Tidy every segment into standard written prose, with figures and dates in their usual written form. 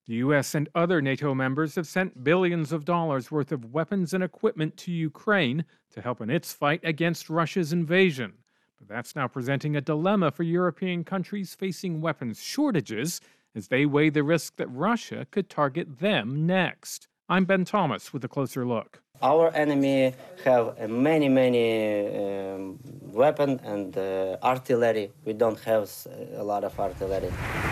The U.S. and other NATO members have sent billions of dollars worth of weapons and equipment to Ukraine to help in its fight against Russia's invasion. But that's now presenting a dilemma for European countries facing weapons shortages as they weigh the risk that Russia could target them next. I'm Ben Thomas with a closer look. Our enemy have many weapon and artillery. We don't have a lot of artillery.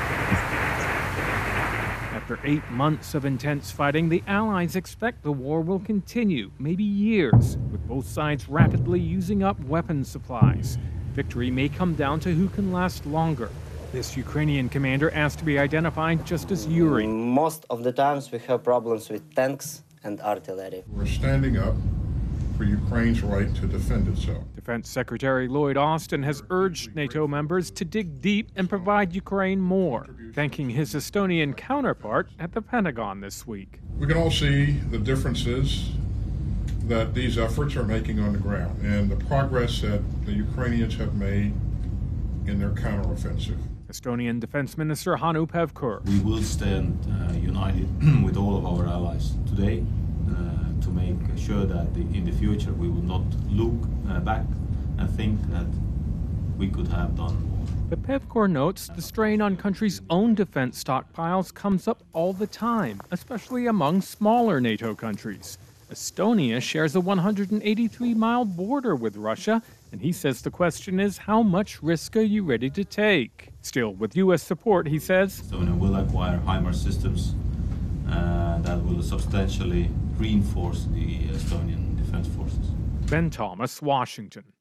After 8 months of intense fighting, the Allies expect the war will continue, maybe years, with both sides rapidly using up weapons supplies. Victory may come down to who can last longer. This Ukrainian commander asked to be identified just as Yuri. Most of the times we have problems with tanks and artillery. We're standing up for Ukraine's right to defend itself. Defense Secretary Lloyd Austin has urged NATO members to dig deep and provide Ukraine more, thanking his Estonian counterpart at the Pentagon this week. We can all see the differences that these efforts are making on the ground and the progress that the Ukrainians have made in their counteroffensive. Estonian Defense Minister Hannu Pevkur. We will stand united with all of our allies today to make sure that in the future we will not look back and think that we could have done more. But Pevkur notes the strain on countries' own defense stockpiles comes up all the time, especially among smaller NATO countries. Estonia shares a 183-mile border with Russia, and he says the question is, how much risk are you ready to take? Still, with U.S. support, he says, Estonia will acquire HIMARS systems that will substantially reinforce the Estonian defense forces. Ben Thomas, Washington.